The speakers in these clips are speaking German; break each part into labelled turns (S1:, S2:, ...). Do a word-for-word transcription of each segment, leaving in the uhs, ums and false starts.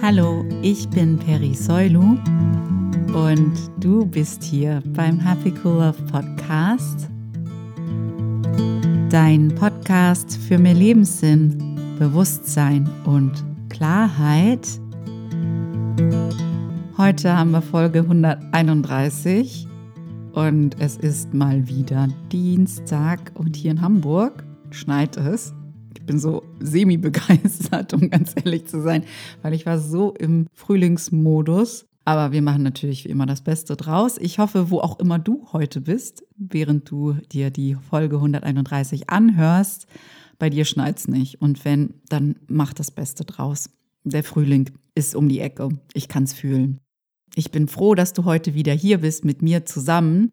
S1: Hallo, ich bin Peri Soilu und du bist hier beim Happy Cool Love Podcast. Dein Podcast für mehr Lebenssinn, Bewusstsein und Klarheit. Heute haben wir Folge hunderteinunddreißig und es ist mal wieder Dienstag und hier in Hamburg schneit es. Ich bin so semi-begeistert, um ganz ehrlich zu sein, weil ich war so im Frühlingsmodus. Aber wir machen natürlich wie immer das Beste draus. Ich hoffe, wo auch immer du heute bist, während du dir die Folge hunderteinunddreißig anhörst, bei dir schneit's nicht. Und wenn, dann mach das Beste draus. Der Frühling ist um die Ecke. Ich kann's fühlen. Ich bin froh, dass du heute wieder hier bist mit mir zusammen.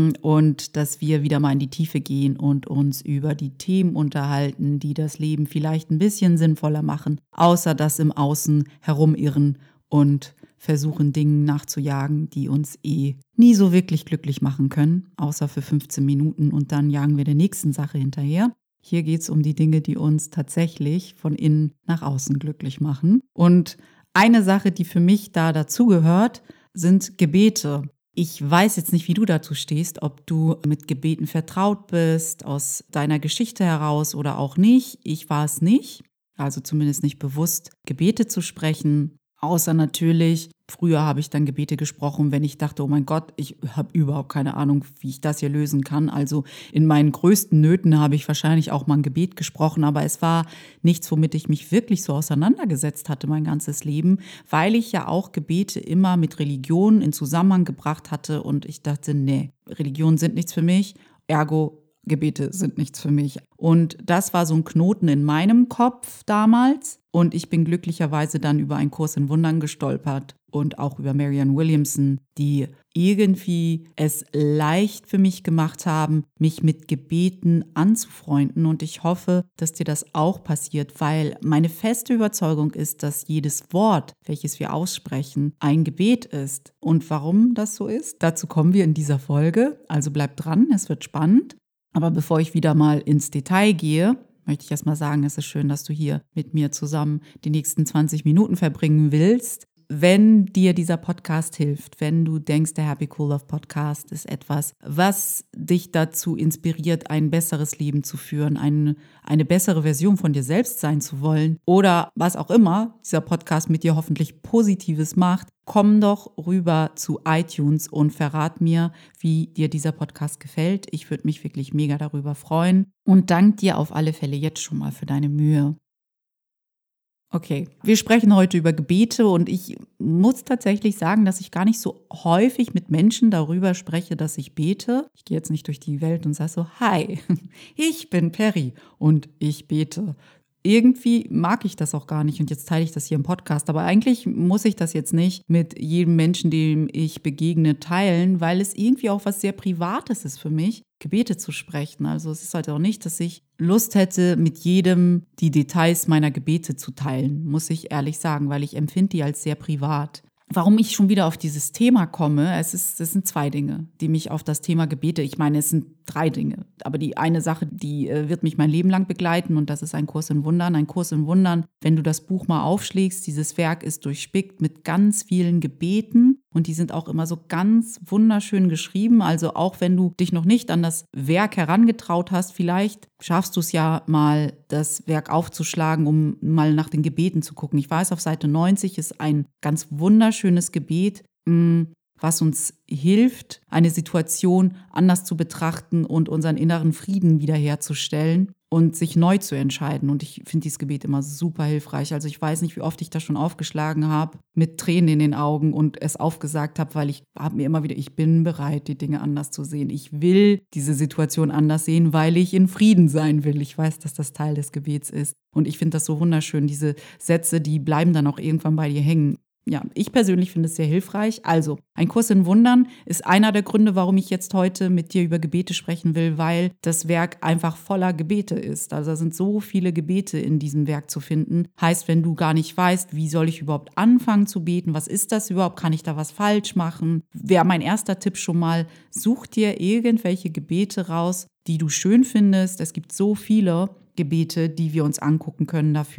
S1: Und dass wir wieder mal in die Tiefe gehen und uns über die Themen unterhalten, die das Leben vielleicht ein bisschen sinnvoller machen, außer das im Außen herumirren und versuchen, Dingen nachzujagen, die uns eh nie so wirklich glücklich machen können, außer für fünfzehn Minuten und dann jagen wir der nächsten Sache hinterher. Hier geht es um die Dinge, die uns tatsächlich von innen nach außen glücklich machen. Und eine Sache, die für mich da dazugehört, sind Gebete. Ich weiß jetzt nicht, wie du dazu stehst, ob du mit Gebeten vertraut bist, aus deiner Geschichte heraus oder auch nicht. Ich war es nicht, also zumindest nicht bewusst, Gebete zu sprechen. Außer natürlich, früher habe ich dann Gebete gesprochen, wenn ich dachte, oh mein Gott, ich habe überhaupt keine Ahnung, wie ich das hier lösen kann. Also in meinen größten Nöten habe ich wahrscheinlich auch mal ein Gebet gesprochen, aber es war nichts, womit ich mich wirklich so auseinandergesetzt hatte mein ganzes Leben, weil ich ja auch Gebete immer mit Religion in Zusammenhang gebracht hatte und ich dachte, nee, Religionen sind nichts für mich, ergo Gebete sind nichts für mich. Und das war so ein Knoten in meinem Kopf damals. Und ich bin glücklicherweise dann über einen Kurs in Wundern gestolpert und auch über Marianne Williamson, die irgendwie es leicht für mich gemacht haben, mich mit Gebeten anzufreunden. Und ich hoffe, dass dir das auch passiert, weil meine feste Überzeugung ist, dass jedes Wort, welches wir aussprechen, ein Gebet ist. Und warum das so ist, dazu kommen wir in dieser Folge. Also bleib dran, es wird spannend. Aber bevor ich wieder mal ins Detail gehe, möchte ich erst mal sagen, es ist schön, dass du hier mit mir zusammen die nächsten zwanzig Minuten verbringen willst. Wenn dir dieser Podcast hilft, wenn du denkst, der Happy Cool Love Podcast ist etwas, was dich dazu inspiriert, ein besseres Leben zu führen, eine, eine bessere Version von dir selbst sein zu wollen oder was auch immer dieser Podcast mit dir hoffentlich Positives macht, komm doch rüber zu iTunes und verrat mir, wie dir dieser Podcast gefällt. Ich würde mich wirklich mega darüber freuen und danke dir auf alle Fälle jetzt schon mal für deine Mühe. Okay, wir sprechen heute über Gebete und ich muss tatsächlich sagen, dass ich gar nicht so häufig mit Menschen darüber spreche, dass ich bete. Ich gehe jetzt nicht durch die Welt und sage so, hi, ich bin Peri und ich bete. Irgendwie mag ich das auch gar nicht und jetzt teile ich das hier im Podcast, aber eigentlich muss ich das jetzt nicht mit jedem Menschen, dem ich begegne, teilen, weil es irgendwie auch was sehr Privates ist für mich, Gebete zu sprechen. Also es ist halt auch nicht, dass ich Lust hätte, mit jedem die Details meiner Gebete zu teilen, muss ich ehrlich sagen, weil ich empfinde die als sehr privat. Warum ich schon wieder auf dieses Thema komme, es ist, es sind zwei Dinge, die mich auf das Thema Gebete, ich meine, es sind drei Dinge, aber die eine Sache, die äh, wird mich mein Leben lang begleiten und das ist ein Kurs in Wundern. Ein Kurs in Wundern, wenn du das Buch mal aufschlägst, dieses Werk ist durchspickt mit ganz vielen Gebeten und die sind auch immer so ganz wunderschön geschrieben, also auch wenn du dich noch nicht an das Werk herangetraut hast, vielleicht schaffst du es ja mal, das Werk aufzuschlagen, um mal nach den Gebeten zu gucken. Ich weiß, auf Seite neunzig ist ein ganz wunderschönes Gebet, was uns hilft, eine Situation anders zu betrachten und unseren inneren Frieden wiederherzustellen und sich neu zu entscheiden. Und ich finde dieses Gebet immer super hilfreich. Also ich weiß nicht, wie oft ich das schon aufgeschlagen habe, mit Tränen in den Augen und es aufgesagt habe, weil ich habe mir immer wieder, ich bin bereit, die Dinge anders zu sehen. Ich will diese Situation anders sehen, weil ich in Frieden sein will. Ich weiß, dass das Teil des Gebets ist. Und ich finde das so wunderschön. Diese Sätze, die bleiben dann auch irgendwann bei dir hängen. Ja, ich persönlich finde es sehr hilfreich. Also, ein Kurs in Wundern ist einer der Gründe, warum ich jetzt heute mit dir über Gebete sprechen will, weil das Werk einfach voller Gebete ist. Also, da sind so viele Gebete in diesem Werk zu finden. Heißt, wenn du gar nicht weißt, wie soll ich überhaupt anfangen zu beten, was ist das überhaupt, kann ich da was falsch machen? Wäre mein erster Tipp schon mal, such dir irgendwelche Gebete raus, die du schön findest. Es gibt so viele Gebete, die wir uns angucken können dafür.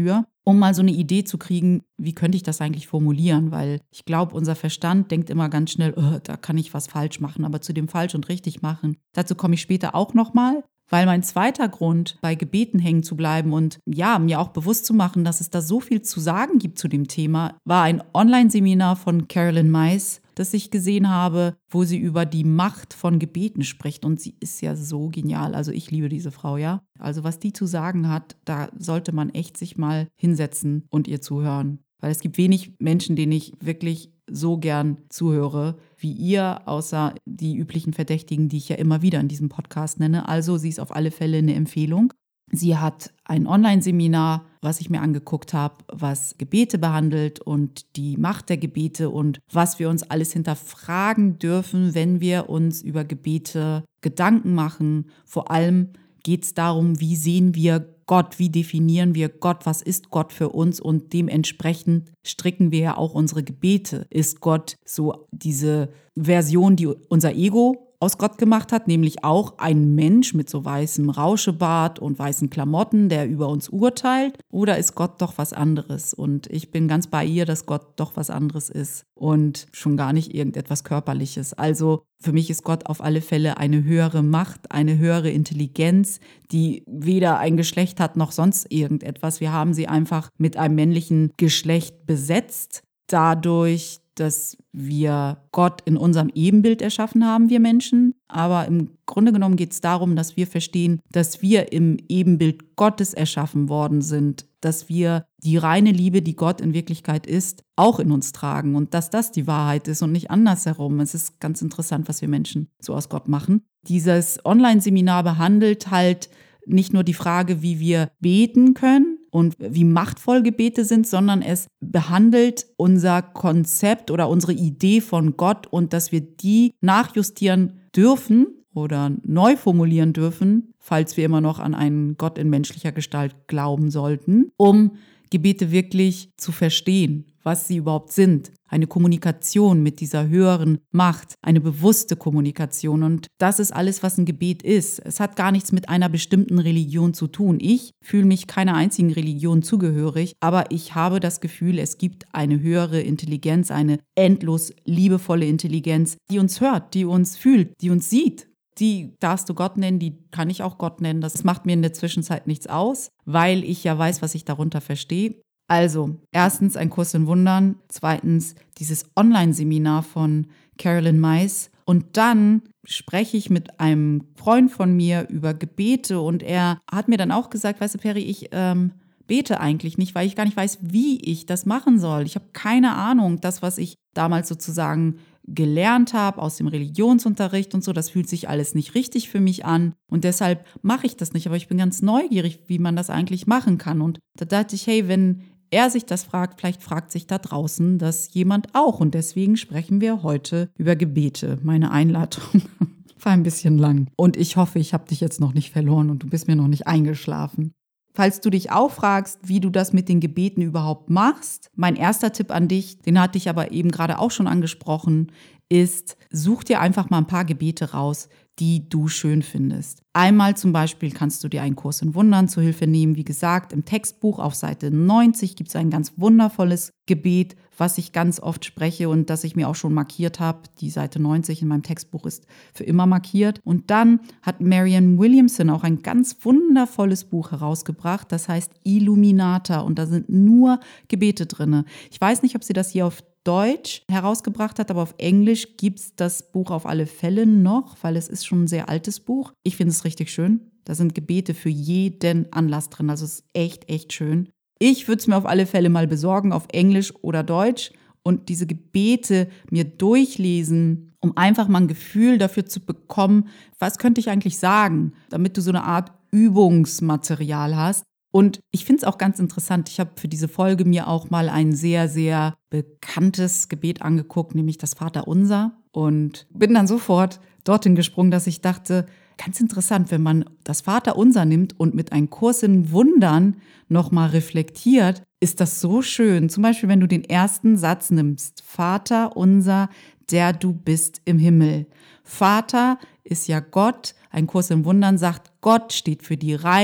S1: um mal so eine Idee zu kriegen, wie könnte ich das eigentlich formulieren? Weil ich glaube, unser Verstand denkt immer ganz schnell, oh, da kann ich was falsch machen, aber zu dem falsch und richtig machen, dazu komme ich später auch nochmal. Weil mein zweiter Grund, bei Gebeten hängen zu bleiben und ja, mir auch bewusst zu machen, dass es da so viel zu sagen gibt zu dem Thema, war ein Online-Seminar von Carolyn Myss, das ich gesehen habe, wo sie über die Macht von Gebeten spricht. Und sie ist ja so genial. Also ich liebe diese Frau, ja. Also was die zu sagen hat, da sollte man echt sich mal hinsetzen und ihr zuhören. Weil es gibt wenig Menschen, denen ich wirklich so gern zuhöre wie ihr, außer die üblichen Verdächtigen, die ich ja immer wieder in diesem Podcast nenne. Also sie ist auf alle Fälle eine Empfehlung. Sie hat ein Online-Seminar, was ich mir angeguckt habe, was Gebete behandelt und die Macht der Gebete und was wir uns alles hinterfragen dürfen, wenn wir uns über Gebete Gedanken machen. Vor allem geht es darum, wie sehen wir Gott, wie definieren wir Gott, was ist Gott für uns und dementsprechend stricken wir ja auch unsere Gebete. Ist Gott so diese Version, die unser Ego aus Gott gemacht hat, nämlich auch ein Mensch mit so weißem Rauschebart und weißen Klamotten, der über uns urteilt? Oder ist Gott doch was anderes? Und ich bin ganz bei ihr, dass Gott doch was anderes ist und schon gar nicht irgendetwas Körperliches. Also für mich ist Gott auf alle Fälle eine höhere Macht, eine höhere Intelligenz, die weder ein Geschlecht hat noch sonst irgendetwas. Wir haben sie einfach mit einem männlichen Geschlecht besetzt, dadurch, dass wir Gott in unserem Ebenbild erschaffen haben, wir Menschen. Aber im Grunde genommen geht es darum, dass wir verstehen, dass wir im Ebenbild Gottes erschaffen worden sind, dass wir die reine Liebe, die Gott in Wirklichkeit ist, auch in uns tragen und dass das die Wahrheit ist und nicht andersherum. Es ist ganz interessant, was wir Menschen so aus Gott machen. Dieses Online-Seminar behandelt halt nicht nur die Frage, wie wir beten können und wie machtvoll Gebete sind, sondern es behandelt unser Konzept oder unsere Idee von Gott und dass wir die nachjustieren dürfen oder neu formulieren dürfen, falls wir immer noch an einen Gott in menschlicher Gestalt glauben sollten, um Gebete wirklich zu verstehen, was sie überhaupt sind. Eine Kommunikation mit dieser höheren Macht, eine bewusste Kommunikation. Und das ist alles, was ein Gebet ist. Es hat gar nichts mit einer bestimmten Religion zu tun. Ich fühle mich keiner einzigen Religion zugehörig, aber ich habe das Gefühl, es gibt eine höhere Intelligenz, eine endlos liebevolle Intelligenz, die uns hört, die uns fühlt, die uns sieht. Die darfst du Gott nennen, die kann ich auch Gott nennen. Das macht mir in der Zwischenzeit nichts aus, weil ich ja weiß, was ich darunter verstehe. Also, erstens ein Kurs in Wundern, zweitens dieses Online-Seminar von Carolyn Myss und dann spreche ich mit einem Freund von mir über Gebete und er hat mir dann auch gesagt, weißt du Peri, ich ähm, bete eigentlich nicht, weil ich gar nicht weiß, wie ich das machen soll. Ich habe keine Ahnung, das, was ich damals sozusagen gelernt habe aus dem Religionsunterricht und so, das fühlt sich alles nicht richtig für mich an und deshalb mache ich das nicht, aber ich bin ganz neugierig, wie man das eigentlich machen kann und da dachte ich, hey, wenn er sich das fragt, vielleicht fragt sich da draußen das jemand auch und deswegen sprechen wir heute über Gebete. Meine Einladung war ein bisschen lang und ich hoffe, ich habe dich jetzt noch nicht verloren und du bist mir noch nicht eingeschlafen. Falls du dich auch fragst, wie du das mit den Gebeten überhaupt machst, mein erster Tipp an dich, den hatte ich aber eben gerade auch schon angesprochen, ist, such dir einfach mal ein paar Gebete raus, die du schön findest. Einmal zum Beispiel kannst du dir einen Kurs in Wundern zur Hilfe nehmen. Wie gesagt, im Textbuch auf Seite neunzig gibt es ein ganz wundervolles Gebet, was ich ganz oft spreche und das ich mir auch schon markiert habe. Die Seite neunzig in meinem Textbuch ist für immer markiert. Und dann hat Marianne Williamson auch ein ganz wundervolles Buch herausgebracht, das heißt Illuminata und da sind nur Gebete drin. Ich weiß nicht, ob sie das hier auf Deutsch herausgebracht hat, aber auf Englisch gibt es das Buch auf alle Fälle noch, weil es ist schon ein sehr altes Buch. Ich finde es richtig schön. Da sind Gebete für jeden Anlass drin, also es ist echt, echt schön. Ich würde es mir auf alle Fälle mal besorgen, auf Englisch oder Deutsch und diese Gebete mir durchlesen, um einfach mal ein Gefühl dafür zu bekommen, was könnte ich eigentlich sagen, damit du so eine Art Übungsmaterial hast. Und ich finde es auch ganz interessant, ich habe für diese Folge mir auch mal ein sehr, sehr bekanntes Gebet angeguckt, nämlich das Vaterunser. Und bin dann sofort dorthin gesprungen, dass ich dachte, ganz interessant, wenn man das Vaterunser nimmt und mit einem Kurs in Wundern nochmal reflektiert, ist das so schön. Zum Beispiel, wenn du den ersten Satz nimmst, Vater unser, der du bist im Himmel. Vater ist ja Gott. Ein Kurs in Wundern sagt, Gott steht für die reine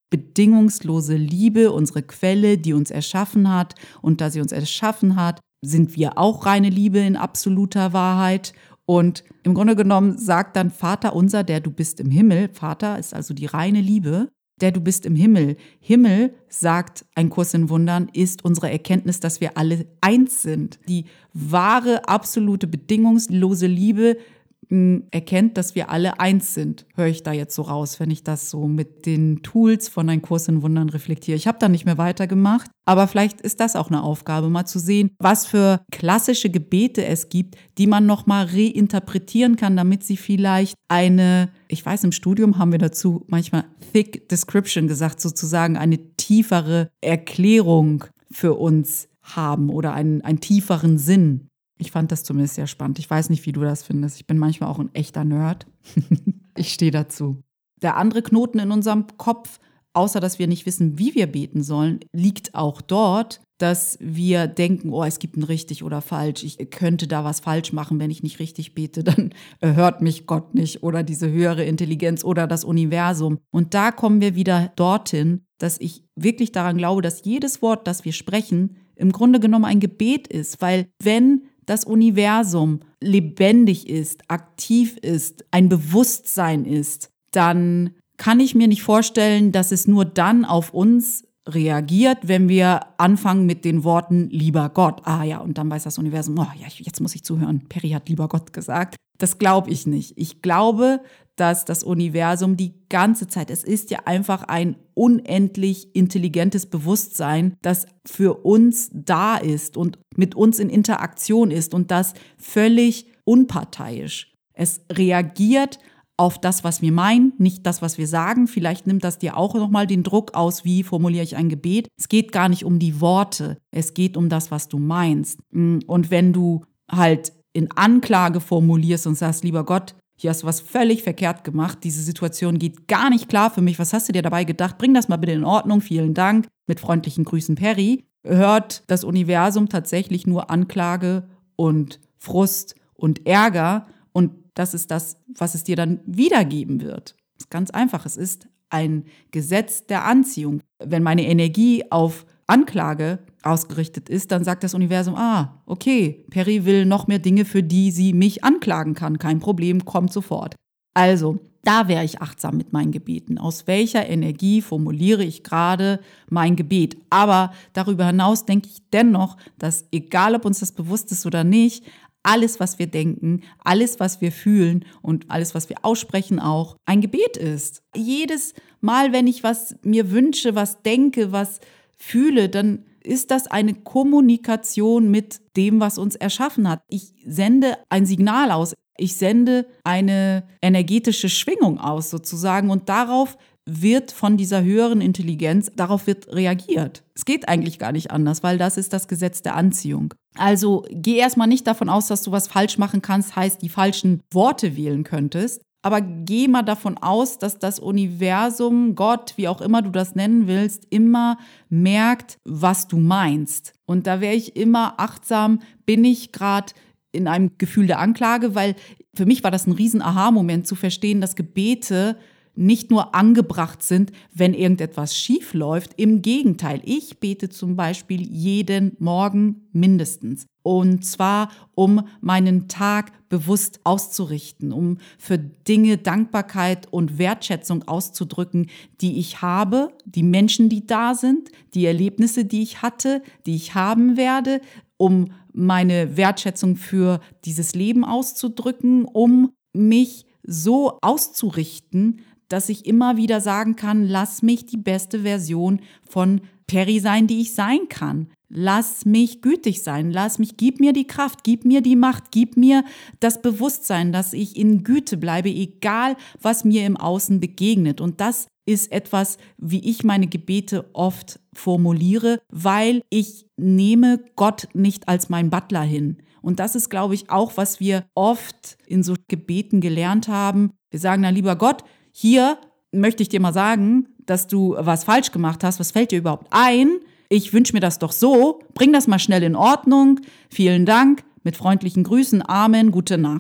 S1: bedingungslose Liebe, unsere Quelle, die uns erschaffen hat. Und da sie uns erschaffen hat, sind wir auch reine Liebe in absoluter Wahrheit. Und im Grunde genommen sagt dann Vater unser, der du bist im Himmel, Vater ist also die reine Liebe, der du bist im Himmel. Himmel, sagt ein Kurs in Wundern, ist unsere Erkenntnis, dass wir alle eins sind. Die wahre, absolute, bedingungslose Liebe mh, erkennt, dass wir alle eins sind. Höre ich da jetzt so raus, wenn ich das so mit den Tools von ein Kurs in Wundern reflektiere. Ich habe da nicht mehr weitergemacht, aber vielleicht ist das auch eine Aufgabe, mal zu sehen, was für klassische Gebete es gibt, die man nochmal reinterpretieren kann, damit sie vielleicht eine, ich weiß, im Studium haben wir dazu manchmal thick description gesagt, sozusagen eine tiefere Erklärung für uns haben oder einen, einen tieferen Sinn. Ich fand das zumindest sehr spannend. Ich weiß nicht, wie du das findest. Ich bin manchmal auch ein echter Nerd. Ich stehe dazu. Der andere Knoten in unserem Kopf, außer dass wir nicht wissen, wie wir beten sollen, liegt auch dort, dass wir denken, oh, es gibt ein richtig oder falsch. Ich könnte da was falsch machen, wenn ich nicht richtig bete. Dann hört mich Gott nicht oder diese höhere Intelligenz oder das Universum. Und da kommen wir wieder dorthin, dass ich wirklich daran glaube, dass jedes Wort, das wir sprechen, im Grunde genommen ein Gebet ist. Weil wenn das Universum lebendig ist, aktiv ist, ein Bewusstsein ist, dann kann ich mir nicht vorstellen, dass es nur dann auf uns reagiert, wenn wir anfangen mit den Worten lieber Gott. Ah ja, und dann weiß das Universum, oh ja, jetzt muss ich zuhören. Peri hat lieber Gott gesagt. Das glaube ich nicht. Ich glaube, dass das Universum die ganze Zeit, es ist ja einfach ein unendlich intelligentes Bewusstsein, das für uns da ist und mit uns in Interaktion ist und das völlig unparteiisch. Es reagiert auf das, was wir meinen, nicht das, was wir sagen. Vielleicht nimmt das dir auch nochmal den Druck aus, wie formuliere ich ein Gebet. Es geht gar nicht um die Worte, es geht um das, was du meinst. Und wenn du halt in Anklage formulierst und sagst, lieber Gott, hier hast du was völlig verkehrt gemacht, diese Situation geht gar nicht klar für mich, was hast du dir dabei gedacht? Bring das mal bitte in Ordnung, vielen Dank. Mit freundlichen Grüßen, Peri. Hört das Universum tatsächlich nur Anklage und Frust und Ärger und das ist das, was es dir dann wiedergeben wird. Das ist ganz einfach. Es ist ein Gesetz der Anziehung. Wenn meine Energie auf Anklage ausgerichtet ist, dann sagt das Universum, ah, okay, Peri will noch mehr Dinge, für die sie mich anklagen kann. Kein Problem, kommt sofort. Also, da wäre ich achtsam mit meinen Gebeten. Aus welcher Energie formuliere ich gerade mein Gebet? Aber darüber hinaus denke ich dennoch, dass egal, ob uns das bewusst ist oder nicht, alles, was wir denken, alles, was wir fühlen und alles, was wir aussprechen auch, ein Gebet ist. Jedes Mal, wenn ich was mir wünsche, was denke, was fühle, dann ist das eine Kommunikation mit dem, was uns erschaffen hat. Ich sende ein Signal aus, ich sende eine energetische Schwingung aus sozusagen und darauf wird von dieser höheren Intelligenz, darauf wird reagiert. Es geht eigentlich gar nicht anders, weil das ist das Gesetz der Anziehung. Also geh erstmal nicht davon aus, dass du was falsch machen kannst, heißt die falschen Worte wählen könntest, aber geh mal davon aus, dass das Universum, Gott, wie auch immer du das nennen willst, immer merkt, was du meinst. Und da wäre ich immer achtsam, bin ich gerade in einem Gefühl der Anklage, weil für mich war das ein riesen Aha-Moment zu verstehen, dass Gebete nicht nur angebracht sind, wenn irgendetwas schief läuft. Im Gegenteil, ich bete zum Beispiel jeden Morgen mindestens. Und zwar, um meinen Tag bewusst auszurichten, um für Dinge Dankbarkeit und Wertschätzung auszudrücken, die ich habe, die Menschen, die da sind, die Erlebnisse, die ich hatte, die ich haben werde, um meine Wertschätzung für dieses Leben auszudrücken, um mich so auszurichten, dass ich immer wieder sagen kann, lass mich die beste Version von Peri sein, die ich sein kann. Lass mich gütig sein, lass mich, gib mir die Kraft, gib mir die Macht, gib mir das Bewusstsein, dass ich in Güte bleibe, egal was mir im Außen begegnet. Und das ist etwas, wie ich meine Gebete oft formuliere, weil ich nehme Gott nicht als mein Butler hin. Und das ist, glaube ich, auch, was wir oft in so Gebeten gelernt haben. Wir sagen, na lieber Gott, hier möchte ich dir mal sagen, dass du was falsch gemacht hast. Was fällt dir überhaupt ein? Ich wünsche mir das doch so. Bring das mal schnell in Ordnung. Vielen Dank. Mit freundlichen Grüßen. Amen. Gute Nacht.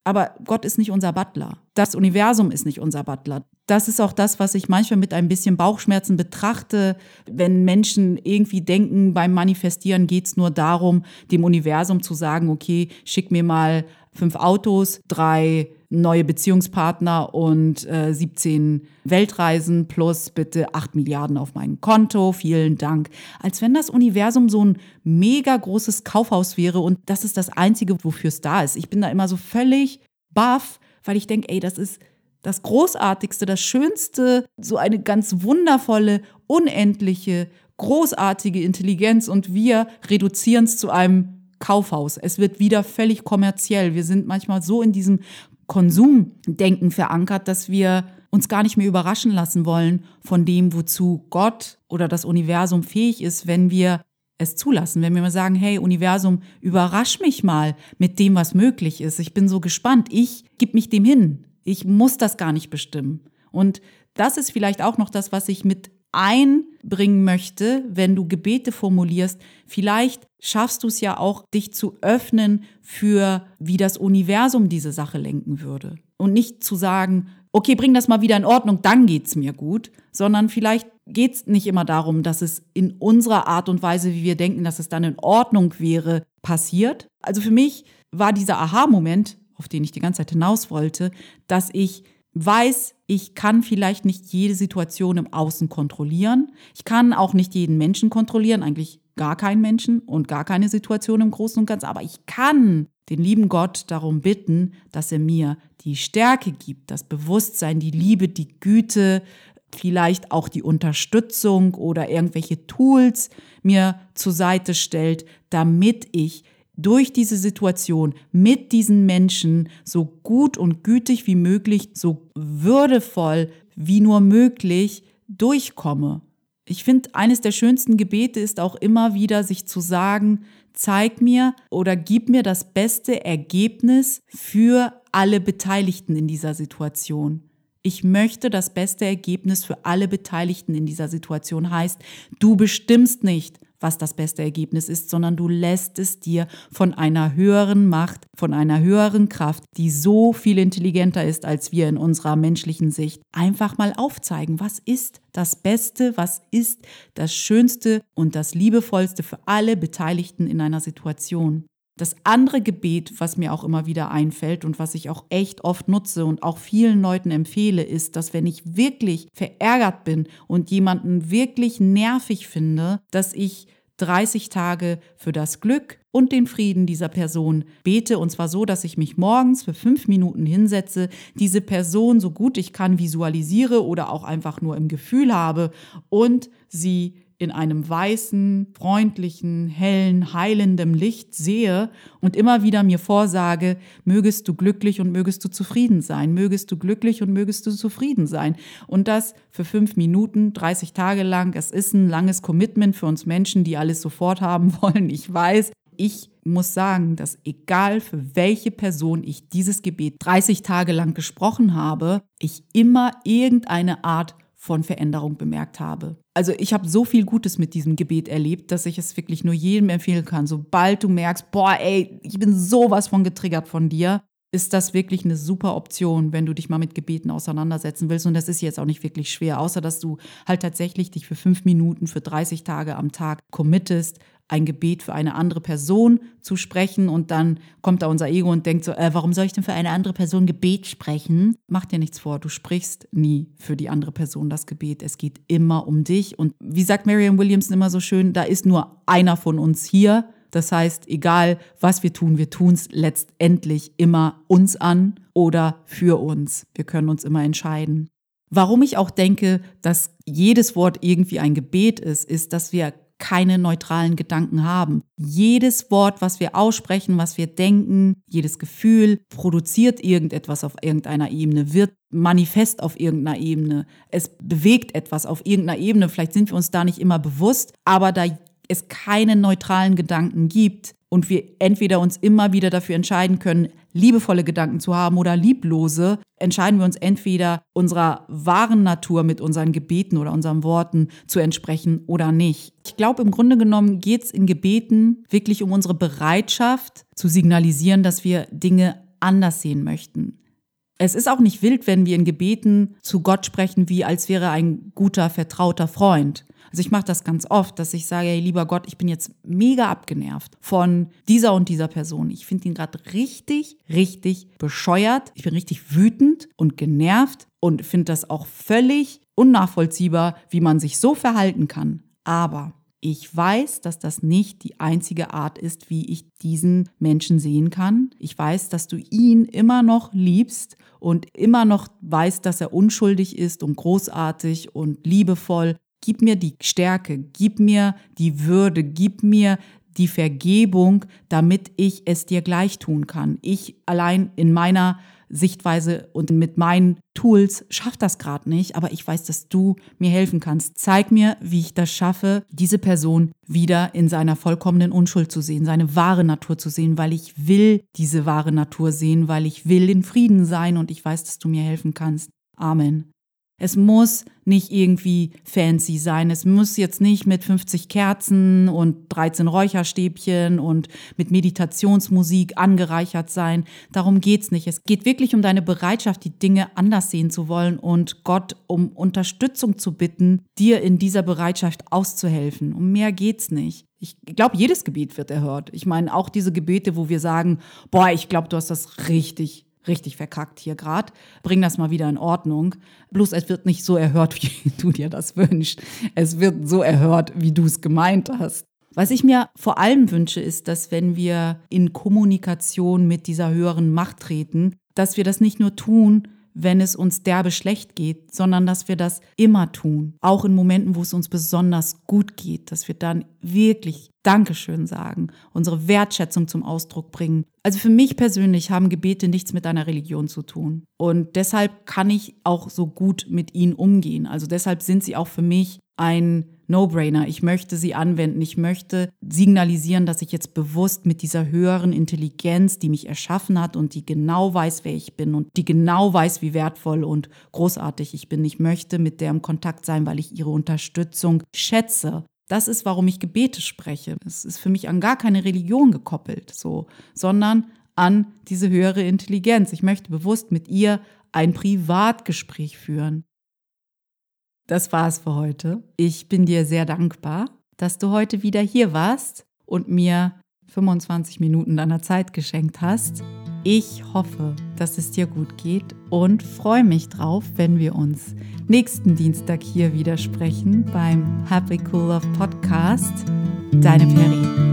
S1: Aber Gott ist nicht unser Butler. Das Universum ist nicht unser Butler. Das ist auch das, was ich manchmal mit ein bisschen Bauchschmerzen betrachte, wenn Menschen irgendwie denken, beim Manifestieren geht es nur darum, dem Universum zu sagen, okay, schick mir mal fünf Autos, drei neue Beziehungspartner und äh, siebzehn Weltreisen plus bitte acht Milliarden auf mein Konto, vielen Dank. Als wenn das Universum so ein mega großes Kaufhaus wäre und das ist das Einzige, wofür es da ist. Ich bin da immer so völlig baff, weil ich denke, ey, das ist das Großartigste, das Schönste, so eine ganz wundervolle, unendliche, großartige Intelligenz und wir reduzieren es zu einem Kaufhaus. Es wird wieder völlig kommerziell. Wir sind manchmal so in diesem Konsumdenken verankert, dass wir uns gar nicht mehr überraschen lassen wollen von dem, wozu Gott oder das Universum fähig ist, wenn wir es zulassen, wenn wir mal sagen, hey Universum, überrasch mich mal mit dem, was möglich ist. Ich bin so gespannt, ich gebe mich dem hin. Ich muss das gar nicht bestimmen. Und das ist vielleicht auch noch das, was ich mit einbringen möchte, wenn du Gebete formulierst. Vielleicht schaffst du es ja auch, dich zu öffnen für, wie das Universum diese Sache lenken würde. Und nicht zu sagen, okay, bring das mal wieder in Ordnung, dann geht's mir gut, sondern vielleicht geht's nicht immer darum, dass es in unserer Art und Weise, wie wir denken, dass es dann in Ordnung wäre, passiert. Also für mich war dieser Aha-Moment, auf den ich die ganze Zeit hinaus wollte, dass ich weiß, ich kann vielleicht nicht jede Situation im Außen kontrollieren. Ich kann auch nicht jeden Menschen kontrollieren, eigentlich gar keinen Menschen und gar keine Situation im Großen und Ganzen. Aber ich kann den lieben Gott darum bitten, dass er mir die Stärke gibt, das Bewusstsein, die Liebe, die Güte, vielleicht auch die Unterstützung oder irgendwelche Tools mir zur Seite stellt, damit ich durch diese Situation mit diesen Menschen so gut und gütig wie möglich, so würdevoll wie nur möglich durchkomme. Ich finde, eines der schönsten Gebete ist auch immer wieder, sich zu sagen, zeig mir oder gib mir das beste Ergebnis für alle Beteiligten in dieser Situation. Ich möchte das beste Ergebnis für alle Beteiligten in dieser Situation. Heißt, du bestimmst nicht, was das beste Ergebnis ist, sondern du lässt es dir von einer höheren Macht, von einer höheren Kraft, die so viel intelligenter ist als wir in unserer menschlichen Sicht, einfach mal aufzeigen, was ist das Beste, was ist das Schönste und das Liebevollste für alle Beteiligten in einer Situation. Das andere Gebet, was mir auch immer wieder einfällt und was ich auch echt oft nutze und auch vielen Leuten empfehle, ist, dass wenn ich wirklich verärgert bin und jemanden wirklich nervig finde, dass ich dreißig Tage für das Glück und den Frieden dieser Person bete. Und zwar so, dass ich mich morgens für fünf Minuten hinsetze, diese Person so gut ich kann visualisiere oder auch einfach nur im Gefühl habe und sie in einem weißen, freundlichen, hellen, heilenden Licht sehe und immer wieder mir vorsage, mögest du glücklich und mögest du zufrieden sein, mögest du glücklich und mögest du zufrieden sein. Und das für fünf Minuten, dreißig Tage lang. Es ist ein langes Commitment für uns Menschen, die alles sofort haben wollen. Ich weiß, ich muss sagen, dass egal für welche Person ich dieses Gebet dreißig Tage lang gesprochen habe, ich immer irgendeine Art von Veränderung bemerkt habe. Also ich habe so viel Gutes mit diesem Gebet erlebt, dass ich es wirklich nur jedem empfehlen kann. Sobald du merkst, boah, ey, ich bin sowas von getriggert von dir, ist das wirklich eine super Option, wenn du dich mal mit Gebeten auseinandersetzen willst. Und das ist jetzt auch nicht wirklich schwer, außer dass du halt tatsächlich dich für fünf Minuten, für dreißig Tage am Tag committest, ein Gebet für eine andere Person zu sprechen und dann kommt da unser Ego und denkt so, äh, warum soll ich denn für eine andere Person Gebet sprechen? Mach dir nichts vor, du sprichst nie für die andere Person das Gebet. Es geht immer um dich und wie sagt Marianne Williamson immer so schön, da ist nur einer von uns hier. Das heißt, egal was wir tun, wir tun es letztendlich immer uns an oder für uns. Wir können uns immer entscheiden. Warum ich auch denke, dass jedes Wort irgendwie ein Gebet ist, ist, dass wir keine neutralen Gedanken haben. Jedes Wort, was wir aussprechen, was wir denken, jedes Gefühl produziert irgendetwas auf irgendeiner Ebene, wird manifest auf irgendeiner Ebene. Es bewegt etwas auf irgendeiner Ebene. Vielleicht sind wir uns da nicht immer bewusst, aber da es keine neutralen Gedanken gibt und wir entweder uns immer wieder dafür entscheiden können, liebevolle Gedanken zu haben oder lieblose, entscheiden wir uns entweder unserer wahren Natur mit unseren Gebeten oder unseren Worten zu entsprechen oder nicht. Ich glaube, im Grunde genommen geht es in Gebeten wirklich um unsere Bereitschaft zu signalisieren, dass wir Dinge anders sehen möchten. Es ist auch nicht wild, wenn wir in Gebeten zu Gott sprechen, wie als wäre ein guter, vertrauter Freund. Also ich mache das ganz oft, dass ich sage, hey, lieber Gott, ich bin jetzt mega abgenervt von dieser und dieser Person. Ich finde ihn gerade richtig, richtig bescheuert. Ich bin richtig wütend und genervt und finde das auch völlig unnachvollziehbar, wie man sich so verhalten kann. Aber ich weiß, dass das nicht die einzige Art ist, wie ich diesen Menschen sehen kann. Ich weiß, dass du ihn immer noch liebst und immer noch weißt, dass er unschuldig ist und großartig und liebevoll. Gib mir die Stärke, gib mir die Würde, gib mir die Vergebung, damit ich es dir gleich tun kann. Ich allein in meiner Sichtweise und mit meinen Tools schaffe das gerade nicht, aber ich weiß, dass du mir helfen kannst. Zeig mir, wie ich das schaffe, diese Person wieder in seiner vollkommenen Unschuld zu sehen, seine wahre Natur zu sehen, weil ich will diese wahre Natur sehen, weil ich will in Frieden sein und ich weiß, dass du mir helfen kannst. Amen. Es muss nicht irgendwie fancy sein. Es muss jetzt nicht mit fünfzig Kerzen und dreizehn Räucherstäbchen und mit Meditationsmusik angereichert sein. Darum geht's nicht. Es geht wirklich um deine Bereitschaft, die Dinge anders sehen zu wollen und Gott um Unterstützung zu bitten, dir in dieser Bereitschaft auszuhelfen. Um mehr geht's nicht. Ich glaube, jedes Gebet wird erhört. Ich meine, auch diese Gebete, wo wir sagen, boah, ich glaube, du hast das richtig Richtig verkackt hier gerade. Bring das mal wieder in Ordnung. Bloß es wird nicht so erhört, wie du dir das wünschst. Es wird so erhört, wie du es gemeint hast. Was ich mir vor allem wünsche, ist, dass wenn wir in Kommunikation mit dieser höheren Macht treten, dass wir das nicht nur tun, wenn es uns derbe schlecht geht, sondern dass wir das immer tun. Auch in Momenten, wo es uns besonders gut geht, dass wir dann wirklich Dankeschön sagen, unsere Wertschätzung zum Ausdruck bringen. Also für mich persönlich haben Gebete nichts mit einer Religion zu tun. Und deshalb kann ich auch so gut mit ihnen umgehen. Also deshalb sind sie auch für mich ein No-Brainer. Ich möchte sie anwenden. Ich möchte signalisieren, dass ich jetzt bewusst mit dieser höheren Intelligenz, die mich erschaffen hat und die genau weiß, wer ich bin und die genau weiß, wie wertvoll und großartig ich bin. Ich möchte mit der im Kontakt sein, weil ich ihre Unterstützung schätze. Das ist, warum ich Gebete spreche. Es ist für mich an gar keine Religion gekoppelt, so, sondern an diese höhere Intelligenz. Ich möchte bewusst mit ihr ein Privatgespräch führen. Das war's für heute. Ich bin dir sehr dankbar, dass du heute wieder hier warst und mir fünfundzwanzig Minuten deiner Zeit geschenkt hast. Ich hoffe, dass es dir gut geht und freue mich drauf, wenn wir uns nächsten Dienstag hier wieder sprechen beim Happy Cool Love Podcast. Deine Peri.